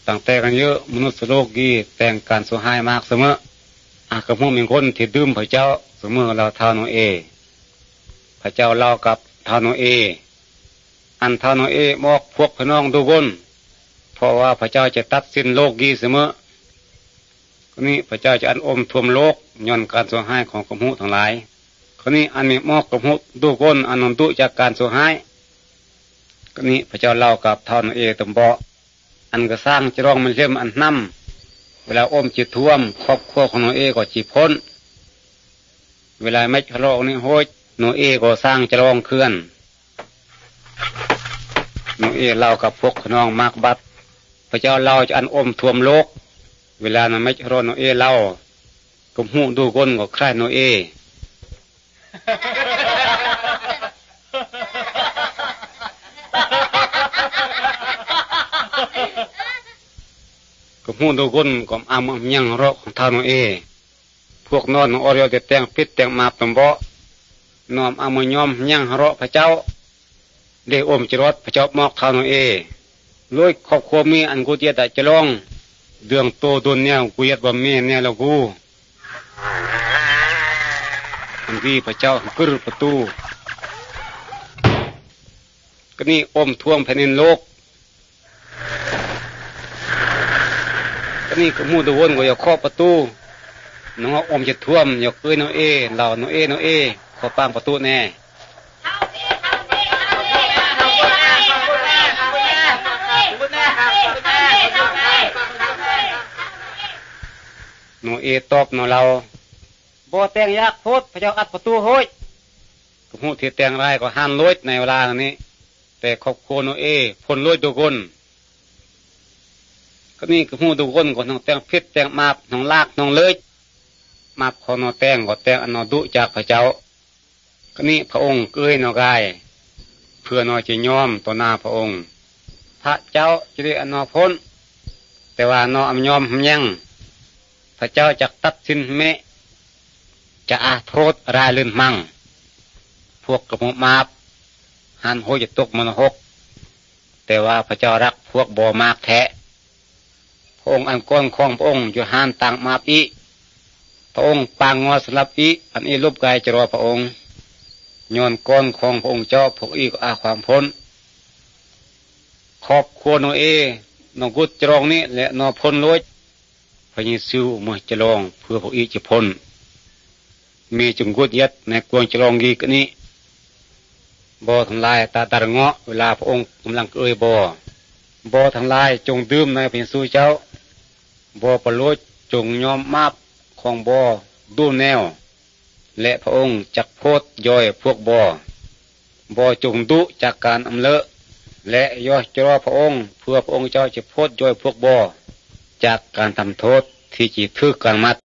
ตั้งแต่กันเยอะมนุษย์โลกกีแต่งการสุหายมากเสมออากระพงมีคนที่ดื่มพระเจ้าเสมอเราทาวโนเอพระเจ้าเล่ากับทาวโนเออันทาวโนเอบอกพวกพี่น้องทุกคนเพราะว่าพระเจ้าจะตัดสินโลกกีเสมอคนนี้พระเจ้าจะอันอมท่วมโลกย้อนการสุหายของกมุทั้งหลายคนนี้อันมีมอกกมุทุกคนอันนำตุจากการสุหายคนนี้พระเจ้าเล่ากับทาวโนเอตมบออันก็สร้างจะรองมันเชื่อมอันน้ำเวลาอมจิตท่วมครอบครัวของโนเอก็จีพ้นเวลาไม่ทะเลาะนี่โหยโนเอก็สร้างจะรองเคลื่อนโนเอเล่ากับพวกน้องมากบัดพระเจ้าเล่าจะอันอมท่วมโลกเวลานั้นไม่ทะเลาะโนเอเล่าก็หูดูก้นก็คล้ายโนเอก็หูดูก้นก็อามยังรอกของท่าโนเอพวกนอนของอริยแต่แต่งพิษแต่งมาตมบ่นอมอามยอมยังรอกพระเจ้าได้อมจรดพระเจ้ามอกท่าโนเอลุยครอบครัวมีอันกูเจียแต่จะลองเดืองโตดุนเนี่ยกูยัดบ่มีเนี่ยแล้วกูอันที่พระเจ้ากึรประตูก็นี่อมท่วมแผ่นดินโลกก็นี่ก็มูดวนก็อย่าเคาะประตูน้องอมจะท่วมอย่าเกยโนเอเหล่าโนเอขอปางประตูแน่โนเอตอบโนเราบ่แต่งยากโพดพระเจ้าอัดประตูโหยก็หูที่แต่งไรก็ห้ามลอยในเวลานี้แต่ครอบครัวโนเอพ้นลอยทุกคนก็นี่ก็หูทุกคนก็ต้องแต่งพิษแต่งมาบต้องลากต้องเลยมาบของโนแต่งก็แต่งอันโนดุจากพระเจ้าก็นี่พระองค์เกยโนกายเพื่อโนจะยอมต่อหน้าพระองค์พระเจ้าจะได้อันโนพ้นแต่ว่าโนอมยอมยังพระเจ้าจะตัดสินเมจะอาโทษรายลื่นมั่งพวกกระมุมาบหันโหจะตกมนหกแต่ว่าพระเจ้ารักพวกบ่มากแท้พระองค์อันก้อนของพระองค์อยู่หันต่างมาบอีพระองค์ปางงอสลับอีอันนี้รูปกายจะรอพระองค์ย้อนก้อนของพระองค์เจ้าพวกอีก็อาความพ้นครอบครัวโนเอนกุดจรองนี้และนอพ้นลอยพระเยซูมาจะลองเพื่อพวกอีจะพ้นมีจุงกุดยัดในกวงจะลองกีกนี้บ่ทำลายตาตาเงาะเวลาพระองค์กำลังเอ่ยบ่ทำลายจงดื่มในพระเยซูเจ้าบ่ประโลดจงยอมมาบของบ่ดูแนวและพระองค์จักโพดย่อยพวกบ่จงดุจากการอำเลอะและย่อจรอพระองค์เพื่อพระองค์เจ้าจะโพดย่อยพวกบ่จากการทำโทษที่จีทึกการมัด